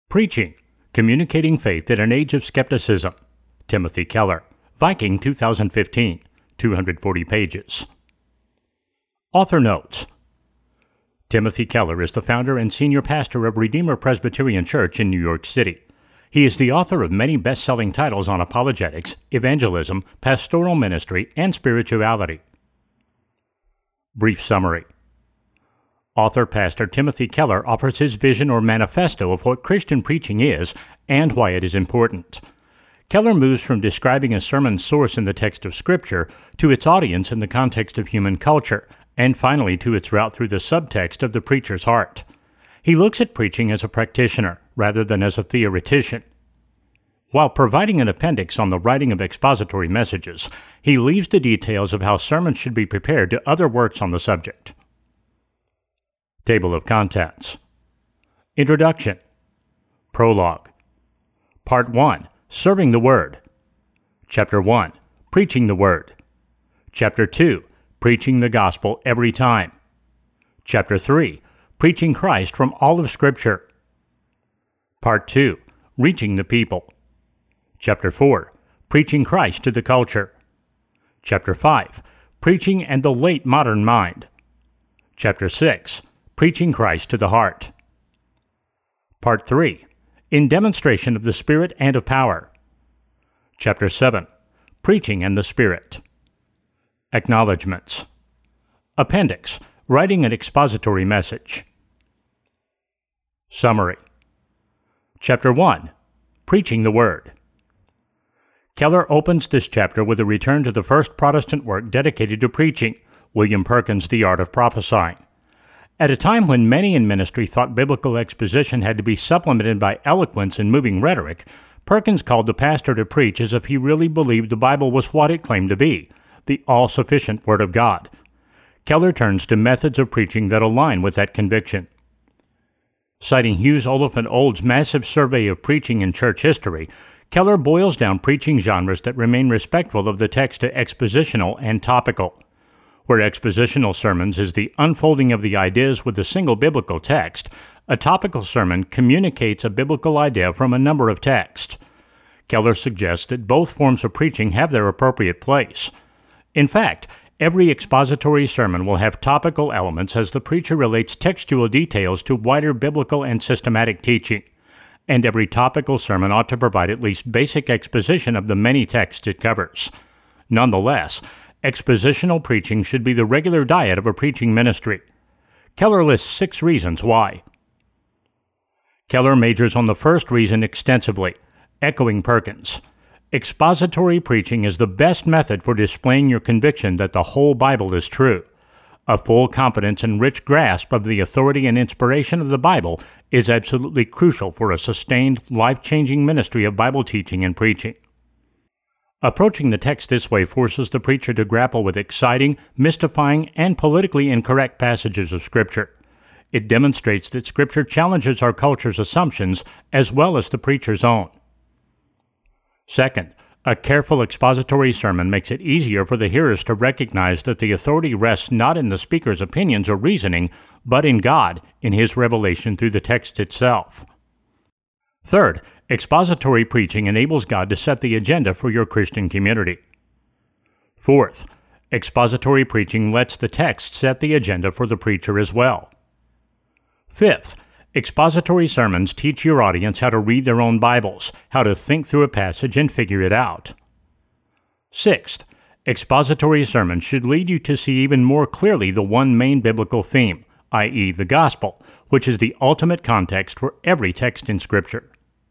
Preaching, Communicating Faith in an Age of Skepticism. Timothy Keller, Viking 2015, 240 pages. Author notes. Timothy Keller is the founder and senior pastor of Redeemer Presbyterian Church in New York City. He is the author of many best-selling titles on apologetics, evangelism, pastoral ministry, and spirituality. Brief summary. Author Pastor Timothy Keller offers his vision or manifesto of what Christian preaching is and why it is important. Keller moves from describing a sermon's source in the text of Scripture to its audience in the context of human culture, and finally to its route through the subtext of the preacher's heart. He looks at preaching as a practitioner rather than as a theoretician. While providing an appendix on the writing of expository messages, he leaves the details of how sermons should be prepared to other works on the subject. Table of Contents. Introduction. Prologue. Part 1. Serving the Word. Chapter 1. Preaching the Word. Chapter 2. Preaching the Gospel every time. Chapter 3. Preaching Christ from all of Scripture. Part 2. Reaching the people. Chapter 4. Preaching Christ to the culture. Chapter 5. Preaching and the late modern mind. Chapter 6. Preaching Christ to the heart. Part 3. In demonstration of the Spirit and of power. Chapter 7. Preaching and the Spirit. Acknowledgments. Appendix. Writing an expository message. Summary. Chapter 1. Preaching the Word. Keller opens this chapter with a return to the first Protestant work dedicated to preaching, William Perkins' The Art of Prophesying. At a time when many in ministry thought biblical exposition had to be supplemented by eloquence and moving rhetoric, Perkins called the pastor to preach as if he really believed the Bible was what it claimed to be, the all-sufficient Word of God. Keller turns to methods of preaching that align with that conviction. Citing Hughes Oliphant Old's massive survey of preaching in church history, Keller boils down preaching genres that remain respectful of the text to expositional and topical. Where expositional sermons is the unfolding of the ideas with a single biblical text, a topical sermon communicates a biblical idea from a number of texts. Keller suggests that both forms of preaching have their appropriate place. In fact, every expository sermon will have topical elements as the preacher relates textual details to wider biblical and systematic teaching. And every topical sermon ought to provide at least basic exposition of the many texts it covers. Nonetheless, expositional preaching should be the regular diet of a preaching ministry. Keller lists 6 reasons why. Keller majors on the first reason extensively, echoing Perkins. Expository preaching is the best method for displaying your conviction that the whole Bible is true. A full confidence and rich grasp of the authority and inspiration of the Bible is absolutely crucial for a sustained, life-changing ministry of Bible teaching and preaching. Approaching the text this way forces the preacher to grapple with exciting, mystifying, and politically incorrect passages of Scripture. It demonstrates that Scripture challenges our culture's assumptions as well as the preacher's own. Second, a careful expository sermon makes it easier for the hearers to recognize that the authority rests not in the speaker's opinions or reasoning, but in God, in His revelation through the text itself. Third, expository preaching enables God to set the agenda for your Christian community. Fourth, expository preaching lets the text set the agenda for the preacher as well. Fifth, expository sermons teach your audience how to read their own Bibles, how to think through a passage and figure it out. Sixth, expository sermons should lead you to see even more clearly the one main biblical theme, i.e. the gospel, which is the ultimate context for every text in Scripture.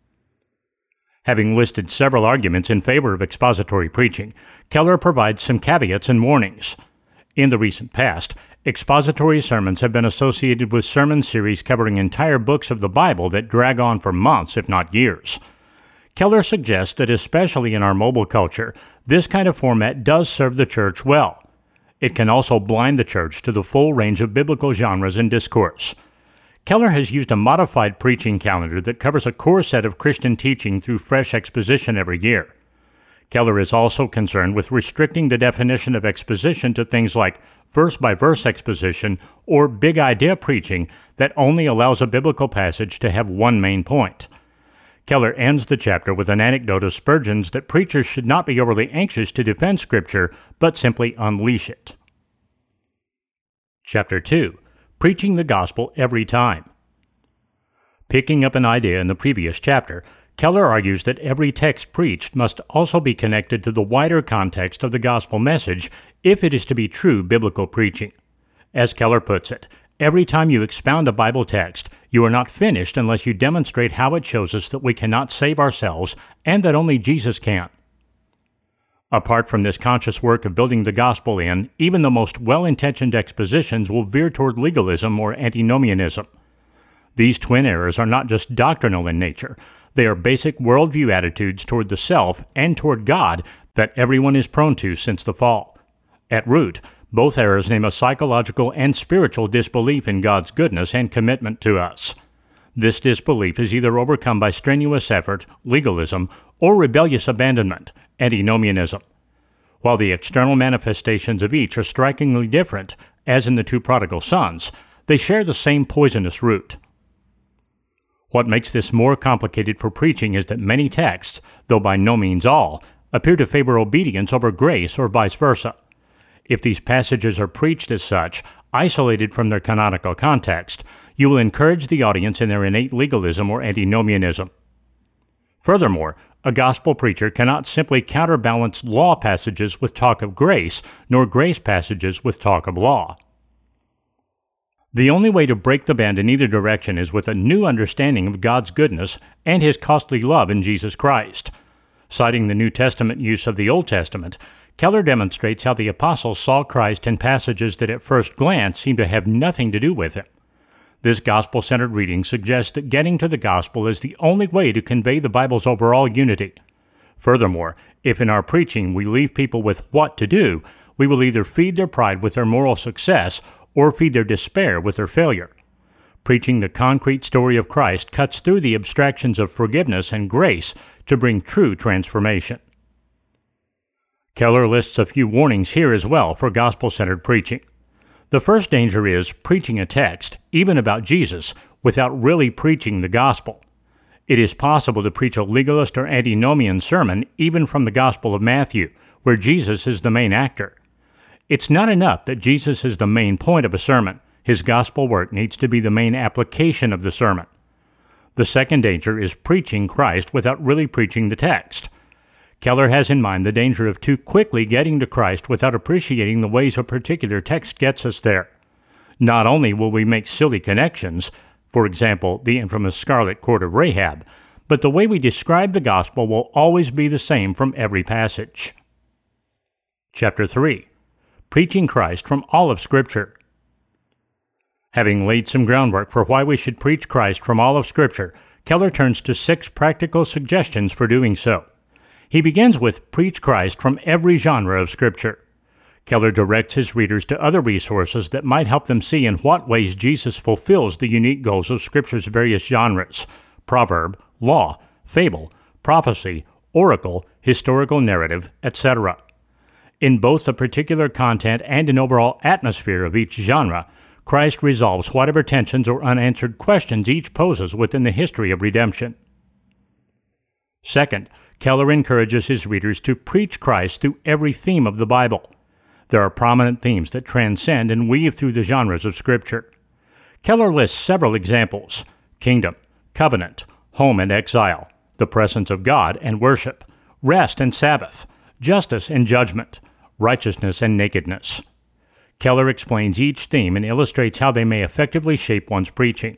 Having listed several arguments in favor of expository preaching, Keller provides some caveats and warnings. In the recent past, expository sermons have been associated with sermon series covering entire books of the Bible that drag on for months, if not years. Keller suggests that especially in our mobile culture, this kind of format does serve the church well. It can also blind the church to the full range of biblical genres and discourse. Keller has used a modified preaching calendar that covers a core set of Christian teaching through fresh exposition every year. Keller is also concerned with restricting the definition of exposition to things like verse-by-verse exposition or big idea preaching that only allows a biblical passage to have one main point. Keller ends the chapter with an anecdote of Spurgeon's that preachers should not be overly anxious to defend Scripture, but simply unleash it. Chapter 2. Preaching the Gospel Every Time. Picking up an idea in the previous chapter, Keller argues that every text preached must also be connected to the wider context of the gospel message if it is to be true biblical preaching. As Keller puts it, every time you expound a Bible text, you are not finished unless you demonstrate how it shows us that we cannot save ourselves and that only Jesus can. Apart from this conscious work of building the gospel in, even the most well-intentioned expositions will veer toward legalism or antinomianism. These twin errors are not just doctrinal in nature. They are basic worldview attitudes toward the self and toward God that everyone is prone to since the fall. At root, both errors name a psychological and spiritual disbelief in God's goodness and commitment to us. This disbelief is either overcome by strenuous effort, legalism, or rebellious abandonment, antinomianism. While the external manifestations of each are strikingly different, as in the two prodigal sons, they share the same poisonous root. What makes this more complicated for preaching is that many texts, though by no means all, appear to favor obedience over grace or vice versa. If these passages are preached as such, isolated from their canonical context, you will encourage the audience in their innate legalism or antinomianism. Furthermore, a gospel preacher cannot simply counterbalance law passages with talk of grace, nor grace passages with talk of law. The only way to break the band in either direction is with a new understanding of God's goodness and His costly love in Jesus Christ. Citing the New Testament use of the Old Testament, Keller demonstrates how the apostles saw Christ in passages that at first glance seem to have nothing to do with Him. This gospel-centered reading suggests that getting to the gospel is the only way to convey the Bible's overall unity. Furthermore, if in our preaching we leave people with what to do, we will either feed their pride with their moral success or feed their despair with their failure. Preaching the concrete story of Christ cuts through the abstractions of forgiveness and grace to bring true transformation. Keller lists a few warnings here as well for gospel-centered preaching. The first danger is preaching a text, even about Jesus, without really preaching the gospel. It is possible to preach a legalist or antinomian sermon even from the Gospel of Matthew, where Jesus is the main actor. It's not enough that Jesus is the main point of a sermon. His gospel work needs to be the main application of the sermon. The second danger is preaching Christ without really preaching the text. Keller has in mind the danger of too quickly getting to Christ without appreciating the ways a particular text gets us there. Not only will we make silly connections, for example, the infamous scarlet cord of Rahab, but the way we describe the gospel will always be the same from every passage. Chapter 3. Preaching Christ from all of Scripture. Having laid some groundwork for why we should preach Christ from all of Scripture, Keller turns to 6 practical suggestions for doing so. He begins with preach Christ from every genre of Scripture. Keller directs his readers to other resources that might help them see in what ways Jesus fulfills the unique goals of Scripture's various genres: proverb, law, fable, prophecy, oracle, historical narrative, etc. In both the particular content and an overall atmosphere of each genre, Christ resolves whatever tensions or unanswered questions each poses within the history of redemption. Second, Keller encourages his readers to preach Christ through every theme of the Bible. There are prominent themes that transcend and weave through the genres of Scripture. Keller lists several examples: kingdom, covenant, home and exile, the presence of God and worship, rest and Sabbath, justice and judgment, righteousness and nakedness. Keller explains each theme and illustrates how they may effectively shape one's preaching.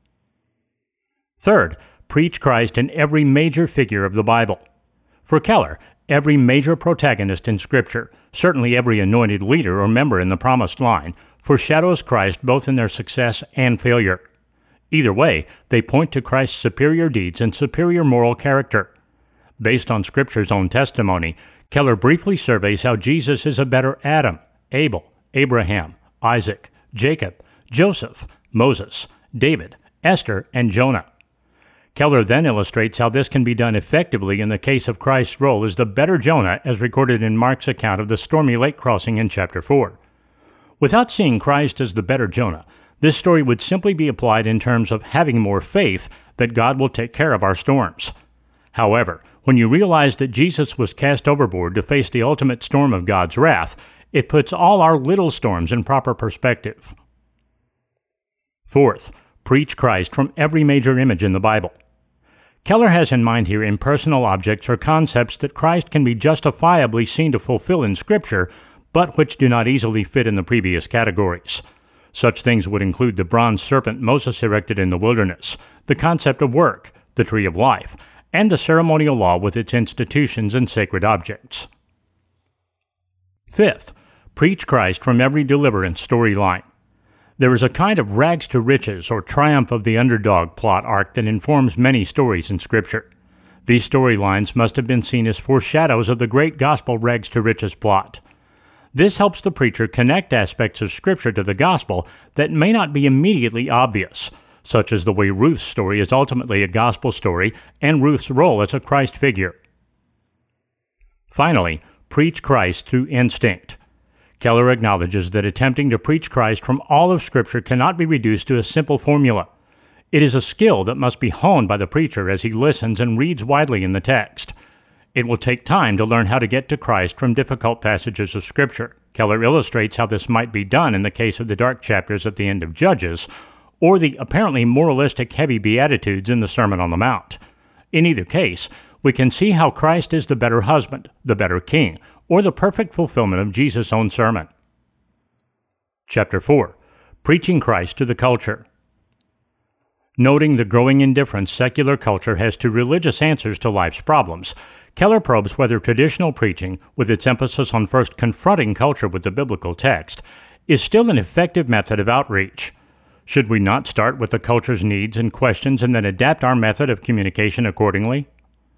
Third, preach Christ in every major figure of the Bible. For Keller, every major protagonist in Scripture, certainly every anointed leader or member in the promised line, foreshadows Christ both in their success and failure. Either way, they point to Christ's superior deeds and superior moral character. Based on Scripture's own testimony, Keller briefly surveys how Jesus is a better Adam, Abel, Abraham, Isaac, Jacob, Joseph, Moses, David, Esther, and Jonah. Keller then illustrates how this can be done effectively in the case of Christ's role as the better Jonah as recorded in Mark's account of the stormy lake crossing in chapter 4. Without seeing Christ as the better Jonah, this story would simply be applied in terms of having more faith that God will take care of our storms. However, when you realize that Jesus was cast overboard to face the ultimate storm of God's wrath, it puts all our little storms in proper perspective. Fourth, preach Christ from every major image in the Bible. Keller has in mind here impersonal objects or concepts that Christ can be justifiably seen to fulfill in Scripture, but which do not easily fit in the previous categories. Such things would include the bronze serpent Moses erected in the wilderness, the concept of work, the tree of life, and the ceremonial law with its institutions and sacred objects. Fifth, preach Christ from every deliverance storyline. There is a kind of rags to riches or triumph of the underdog plot arc that informs many stories in Scripture. These storylines must have been seen as foreshadows of the great gospel rags to riches plot. This helps the preacher connect aspects of Scripture to the gospel that may not be immediately obvious, such as the way Ruth's story is ultimately a gospel story and Ruth's role as a Christ figure. Finally, preach Christ through instinct. Keller acknowledges that attempting to preach Christ from all of Scripture cannot be reduced to a simple formula. It is a skill that must be honed by the preacher as he listens and reads widely in the text. It will take time to learn how to get to Christ from difficult passages of Scripture. Keller illustrates how this might be done in the case of the dark chapters at the end of Judges, or the apparently moralistic heavy Beatitudes in the Sermon on the Mount. In either case, we can see how Christ is the better husband, the better king, or the perfect fulfillment of Jesus' own sermon. Chapter 4. Preaching Christ to the culture. Noting the growing indifference secular culture has to religious answers to life's problems, Keller probes whether traditional preaching, with its emphasis on first confronting culture with the biblical text, is still an effective method of outreach. Should we not start with the culture's needs and questions and then adapt our method of communication accordingly?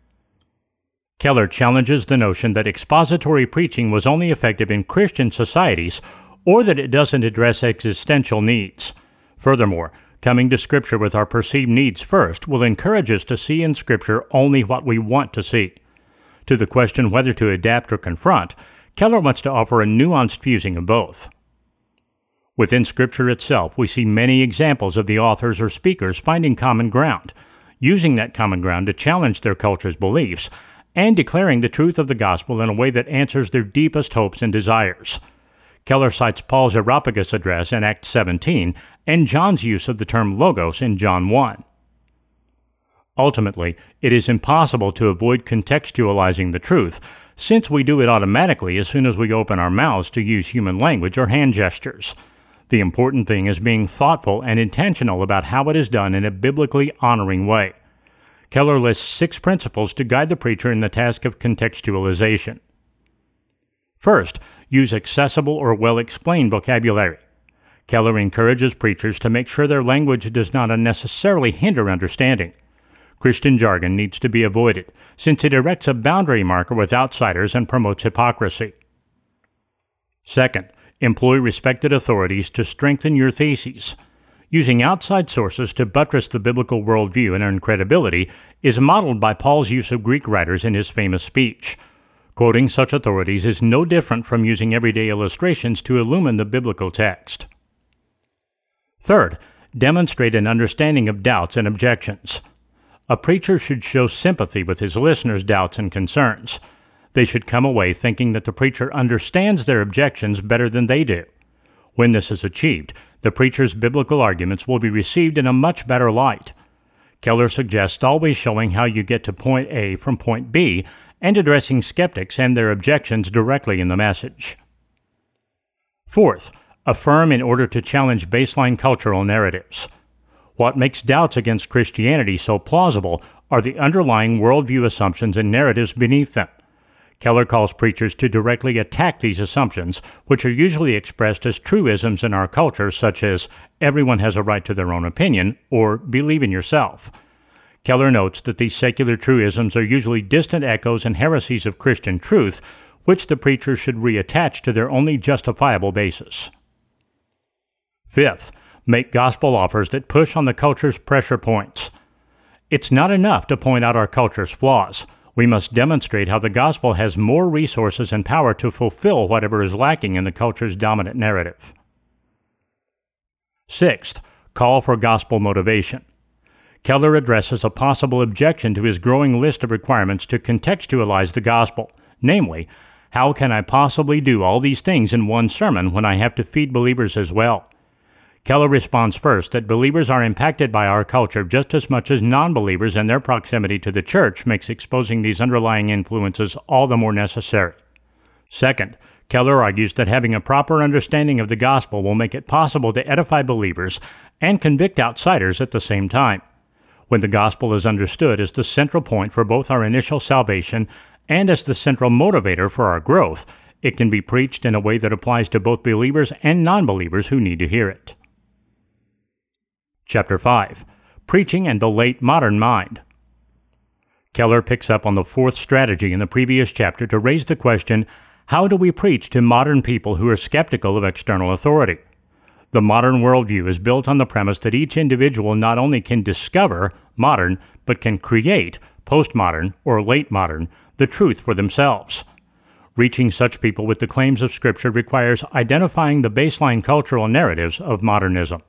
Keller challenges the notion that expository preaching was only effective in Christian societies or that it doesn't address existential needs. Furthermore, coming to Scripture with our perceived needs first will encourage us to see in Scripture only what we want to see. To the question whether to adapt or confront, Keller wants to offer a nuanced fusing of both. Within Scripture itself, we see many examples of the authors or speakers finding common ground, using that common ground to challenge their culture's beliefs, and declaring the truth of the gospel in a way that answers their deepest hopes and desires. Keller cites Paul's Areopagus address in Acts 17 and John's use of the term logos in John 1. Ultimately, it is impossible to avoid contextualizing the truth, since we do it automatically as soon as we open our mouths to use human language or hand gestures. The important thing is being thoughtful and intentional about how it is done in a biblically honoring way. Keller lists 6 principles to guide the preacher in the task of contextualization. First, use accessible or well-explained vocabulary. Keller encourages preachers to make sure their language does not unnecessarily hinder understanding. Christian jargon needs to be avoided, since it erects a boundary marker with outsiders and promotes hypocrisy. Second, employ respected authorities to strengthen your theses. Using outside sources to buttress the biblical worldview and earn credibility is modeled by Paul's use of Greek writers in his famous speech. Quoting such authorities is no different from using everyday illustrations to illumine the biblical text. Third, demonstrate an understanding of doubts and objections. A preacher should show sympathy with his listeners' doubts and concerns. They should come away thinking that the preacher understands their objections better than they do. When this is achieved, the preacher's biblical arguments will be received in a much better light. Keller suggests always showing how you get to point A from point B and addressing skeptics and their objections directly in the message. Fourth, affirm in order to challenge baseline cultural narratives. What makes doubts against Christianity so plausible are the underlying worldview assumptions and narratives beneath them. Keller calls preachers to directly attack these assumptions, which are usually expressed as truisms in our culture, such as everyone has a right to their own opinion or believe in yourself. Keller notes that these secular truisms are usually distant echoes and heresies of Christian truth, which the preacher should reattach to their only justifiable basis. Fifth, make gospel offers that push on the culture's pressure points. It's not enough to point out our culture's flaws. We must demonstrate how the gospel has more resources and power to fulfill whatever is lacking in the culture's dominant narrative. Sixth, call for gospel motivation. Keller addresses a possible objection to his growing list of requirements to contextualize the gospel, namely, how can I possibly do all these things in one sermon when I have to feed believers as well? Keller responds first that believers are impacted by our culture just as much as non-believers, and their proximity to the church makes exposing these underlying influences all the more necessary. Second, Keller argues that having a proper understanding of the gospel will make it possible to edify believers and convict outsiders at the same time. When the gospel is understood as the central point for both our initial salvation and as the central motivator for our growth, it can be preached in a way that applies to both believers and non-believers who need to hear it. Chapter 5. Preaching and the Late Modern Mind. Keller picks up on the fourth strategy in the previous chapter to raise the question, how do we preach to modern people who are skeptical of external authority? The modern worldview is built on the premise that each individual not only can discover, modern, but can create, postmodern or late modern, the truth for themselves. Reaching such people with the claims of Scripture requires identifying the baseline cultural narratives of modernism.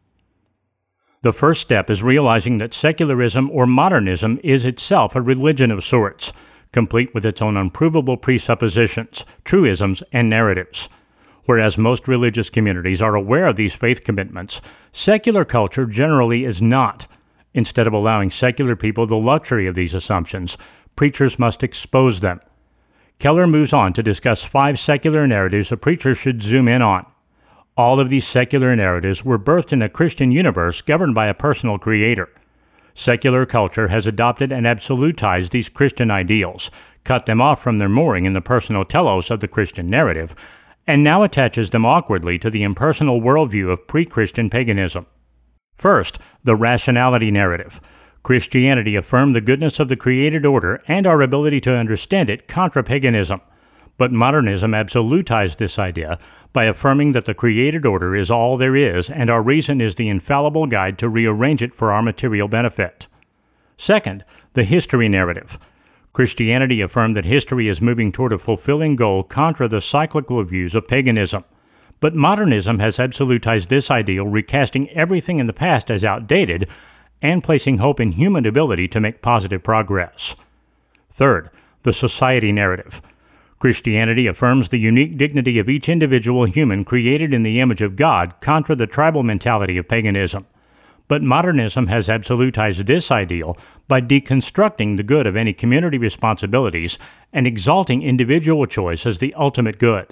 The first step is realizing that secularism or modernism is itself a religion of sorts, complete with its own unprovable presuppositions, truisms, and narratives. Whereas most religious communities are aware of these faith commitments, secular culture generally is not. Instead of allowing secular people the luxury of these assumptions, preachers must expose them. Keller moves on to discuss 5 secular narratives a preacher should zoom in on. All of these secular narratives were birthed in a Christian universe governed by a personal creator. Secular culture has adopted and absolutized these Christian ideals, cut them off from their mooring in the personal telos of the Christian narrative, and now attaches them awkwardly to the impersonal worldview of pre-Christian paganism. First, the rationality narrative. Christianity affirmed the goodness of the created order and our ability to understand it contra paganism. But modernism absolutized this idea by affirming that the created order is all there is and our reason is the infallible guide to rearrange it for our material benefit. Second, the history narrative. Christianity affirmed that history is moving toward a fulfilling goal contra the cyclical views of paganism. But modernism has absolutized this ideal, recasting everything in the past as outdated and placing hope in human ability to make positive progress. Third, the society narrative. Christianity affirms the unique dignity of each individual human created in the image of God contra the tribal mentality of paganism. But modernism has absolutized this ideal by deconstructing the good of any community responsibilities and exalting individual choice as the ultimate good.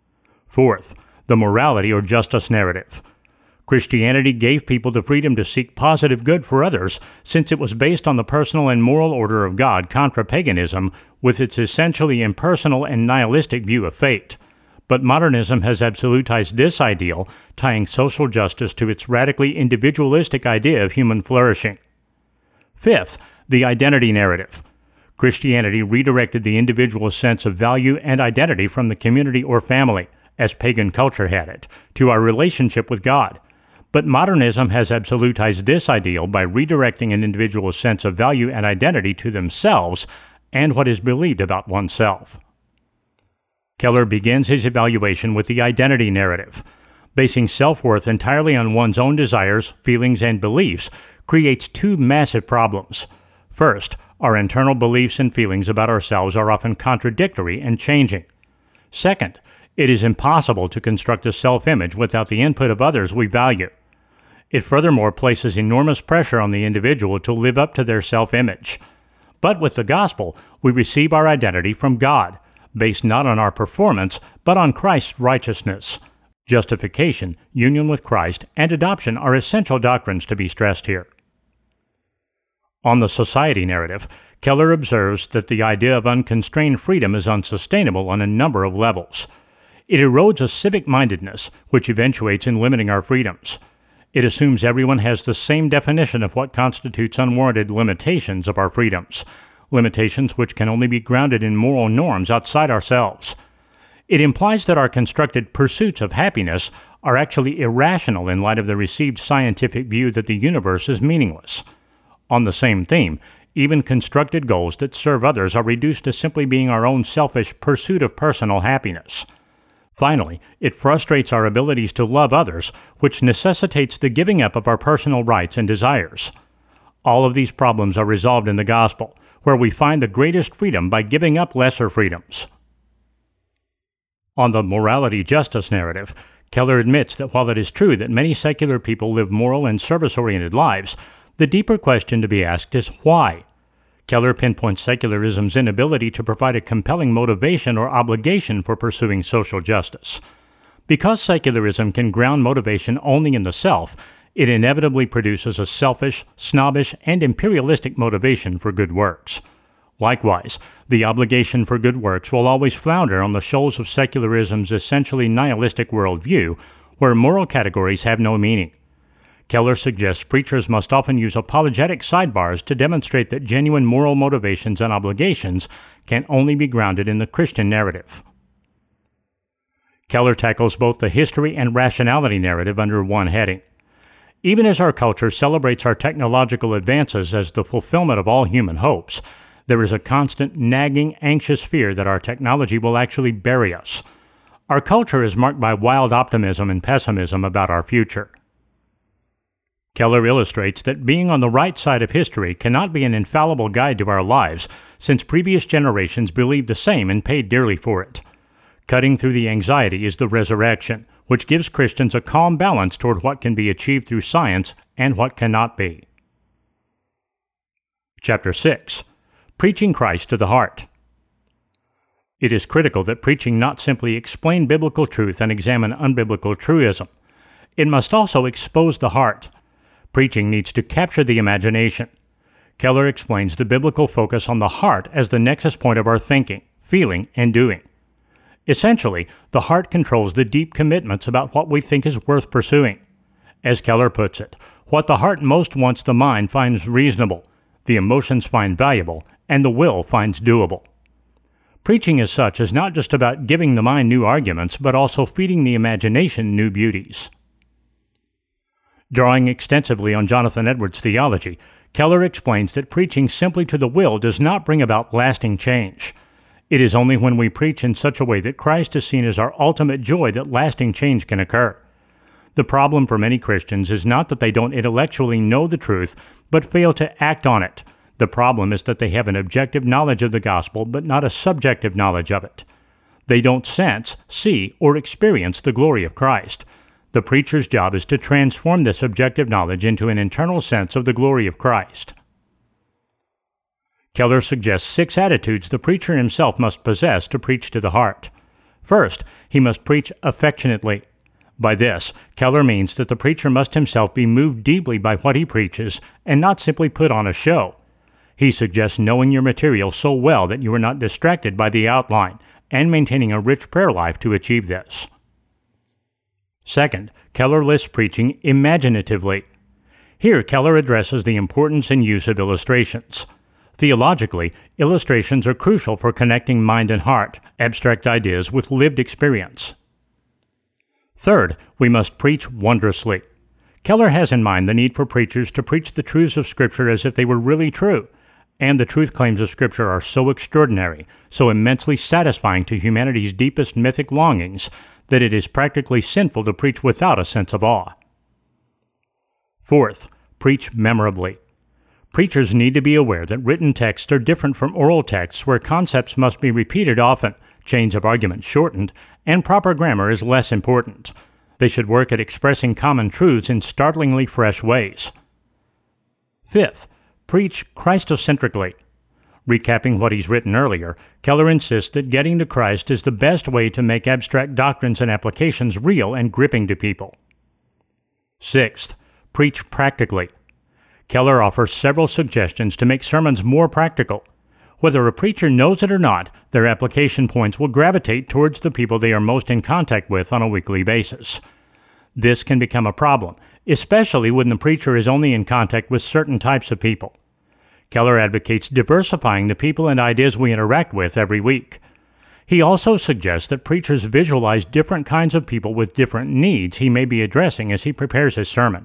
Fourth, the morality or justice narrative. Christianity gave people the freedom to seek positive good for others, since it was based on the personal and moral order of God contra paganism, with its essentially impersonal and nihilistic view of fate. But modernism has absolutized this ideal, tying social justice to its radically individualistic idea of human flourishing. Fifth, the identity narrative. Christianity redirected the individual's sense of value and identity from the community or family, as pagan culture had it, to our relationship with God. But modernism has absolutized this ideal by redirecting an individual's sense of value and identity to themselves and what is believed about oneself. Keller begins his evaluation with the identity narrative. Basing self-worth entirely on one's own desires, feelings, and beliefs creates 2 massive problems. First, our internal beliefs and feelings about ourselves are often contradictory and changing. Second, it is impossible to construct a self-image without the input of others we value. It furthermore places enormous pressure on the individual to live up to their self-image. But with the gospel, we receive our identity from God, based not on our performance, but on Christ's righteousness. Justification, union with Christ, and adoption are essential doctrines to be stressed here. On the society narrative, Keller observes that the idea of unconstrained freedom is unsustainable on a number of levels. It erodes a civic mindedness, which eventuates in limiting our freedoms. It assumes everyone has the same definition of what constitutes unwarranted limitations of our freedoms, limitations which can only be grounded in moral norms outside ourselves. It implies that our constructed pursuits of happiness are actually irrational in light of the received scientific view that the universe is meaningless. On the same theme, even constructed goals that serve others are reduced to simply being our own selfish pursuit of personal happiness. Finally, it frustrates our abilities to love others, which necessitates the giving up of our personal rights and desires. All of these problems are resolved in the gospel, where we find the greatest freedom by giving up lesser freedoms. On the morality justice narrative, Keller admits that while it is true that many secular people live moral and service-oriented lives, the deeper question to be asked is why? Keller pinpoints secularism's inability to provide a compelling motivation or obligation for pursuing social justice. Because secularism can ground motivation only in the self, it inevitably produces a selfish, snobbish, and imperialistic motivation for good works. Likewise, the obligation for good works will always flounder on the shoals of secularism's essentially nihilistic worldview, where moral categories have no meaning. Keller suggests preachers must often use apologetic sidebars to demonstrate that genuine moral motivations and obligations can only be grounded in the Christian narrative. Keller tackles both the history and rationality narrative under one heading. Even as our culture celebrates our technological advances as the fulfillment of all human hopes, there is a constant, nagging, anxious fear that our technology will actually bury us. Our culture is marked by wild optimism and pessimism about our future. Keller illustrates that being on the right side of history cannot be an infallible guide to our lives, since previous generations believed the same and paid dearly for it. Cutting through the anxiety is the resurrection, which gives Christians a calm balance toward what can be achieved through science and what cannot be. Chapter 6. Preaching Christ to the Heart. It is critical that preaching not simply explain biblical truth and examine unbiblical truism. It must also expose the heart. Preaching needs to capture the imagination. Keller explains the biblical focus on the heart as the nexus point of our thinking, feeling, and doing. Essentially, the heart controls the deep commitments about what we think is worth pursuing. As Keller puts it, what the heart most wants the mind finds reasonable, the emotions find valuable, and the will finds doable. Preaching as such is not just about giving the mind new arguments, but also feeding the imagination new beauties. Drawing extensively on Jonathan Edwards' theology, Keller explains that preaching simply to the will does not bring about lasting change. It is only when we preach in such a way that Christ is seen as our ultimate joy that lasting change can occur. The problem for many Christians is not that they don't intellectually know the truth, but fail to act on it. The problem is that they have an objective knowledge of the gospel, but not a subjective knowledge of it. They don't sense, see, or experience the glory of Christ. The preacher's job is to transform this objective knowledge into an internal sense of the glory of Christ. Keller suggests 6 attitudes the preacher himself must possess to preach to the heart. First, he must preach affectionately. By this, Keller means that the preacher must himself be moved deeply by what he preaches and not simply put on a show. He suggests knowing your material so well that you are not distracted by the outline and maintaining a rich prayer life to achieve this. Second, Keller lists preaching imaginatively. Here, Keller addresses the importance and use of illustrations. Theologically, illustrations are crucial for connecting mind and heart, abstract ideas with lived experience. Third, we must preach wondrously. Keller has in mind the need for preachers to preach the truths of Scripture as if they were really true, and the truth claims of Scripture are so extraordinary, so immensely satisfying to humanity's deepest mythic longings, that it is practically sinful to preach without a sense of awe. Fourth, preach memorably. Preachers need to be aware that written texts are different from oral texts where concepts must be repeated often, chains of argument shortened, and proper grammar is less important. They should work at expressing common truths in startlingly fresh ways. Fifth, preach Christocentrically. Recapping what he's written earlier, Keller insists that getting to Christ is the best way to make abstract doctrines and applications real and gripping to people. Sixth, preach practically. Keller offers several suggestions to make sermons more practical. Whether a preacher knows it or not, their application points will gravitate towards the people they are most in contact with on a weekly basis. This can become a problem, especially when the preacher is only in contact with certain types of people. Keller advocates diversifying the people and ideas we interact with every week. He also suggests that preachers visualize different kinds of people with different needs he may be addressing as he prepares his sermon.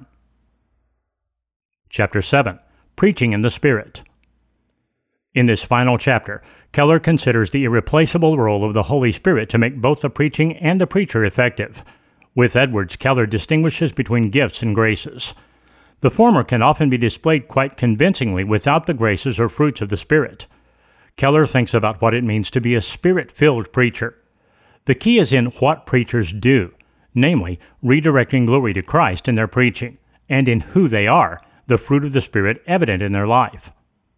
Chapter 7. Preaching in the Spirit. In this final chapter, Keller considers the irreplaceable role of the Holy Spirit to make both the preaching and the preacher effective. With Edwards, Keller distinguishes between gifts and graces. The former can often be displayed quite convincingly without the graces or fruits of the Spirit. Keller thinks about what it means to be a Spirit-filled preacher. The key is in what preachers do, namely, redirecting glory to Christ in their preaching, and in who they are, the fruit of the Spirit evident in their life.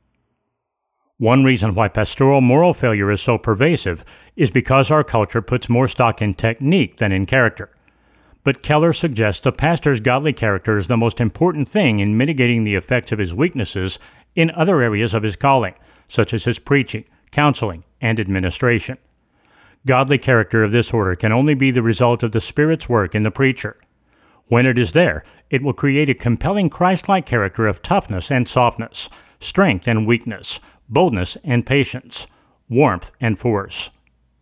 One reason why pastoral moral failure is so pervasive is because our culture puts more stock in technique than in character. But Keller suggests a pastor's godly character is the most important thing in mitigating the effects of his weaknesses in other areas of his calling, such as his preaching, counseling, and administration. Godly character of this order can only be the result of the Spirit's work in the preacher. When it is there, it will create a compelling Christ-like character of toughness and softness, strength and weakness, boldness and patience, warmth and force.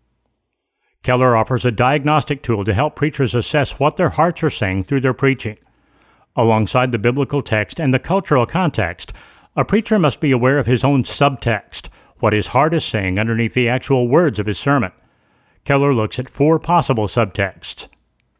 Keller offers a diagnostic tool to help preachers assess what their hearts are saying through their preaching. Alongside the biblical text and the cultural context, a preacher must be aware of his own subtext, what his heart is saying underneath the actual words of his sermon. Keller looks at 4 possible subtexts.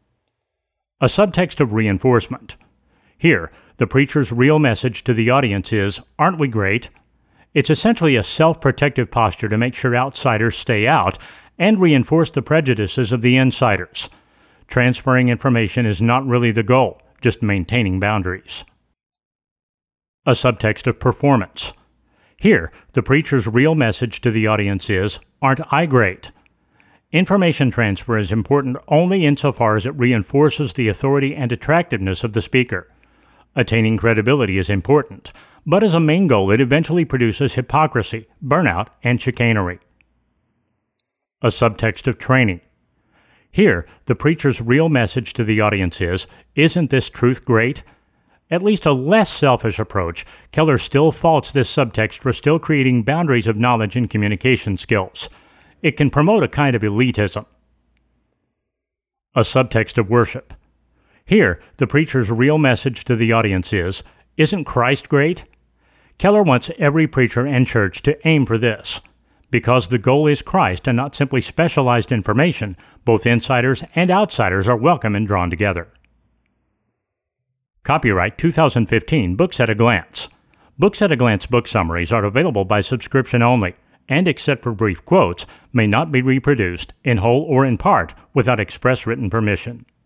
A subtext of reinforcement. Here, the preacher's real message to the audience is, "Aren't we great?" It's essentially a self-protective posture to make sure outsiders stay out and reinforce the prejudices of the insiders. Transferring information is not really the goal, just maintaining boundaries. A subtext of performance. Here, the preacher's real message to the audience is, "Aren't I great?" Information transfer is important only insofar as it reinforces the authority and attractiveness of the speaker. Attaining credibility is important, but as a main goal it eventually produces hypocrisy, burnout, and chicanery. A subtext of training. Here, the preacher's real message to the audience is, "Isn't this truth great?" At least a less selfish approach, Keller still faults this subtext for still creating boundaries of knowledge and communication skills. It can promote a kind of elitism. A subtext of worship. Here, the preacher's real message to the audience is, "Isn't Christ great?" Keller wants every preacher and church to aim for this. Because the goal is Christ and not simply specialized information, both insiders and outsiders are welcome and drawn together. Copyright 2015 Books at a Glance. Books at a Glance book summaries are available by subscription only, and except for brief quotes, may not be reproduced, in whole or in part, without express written permission.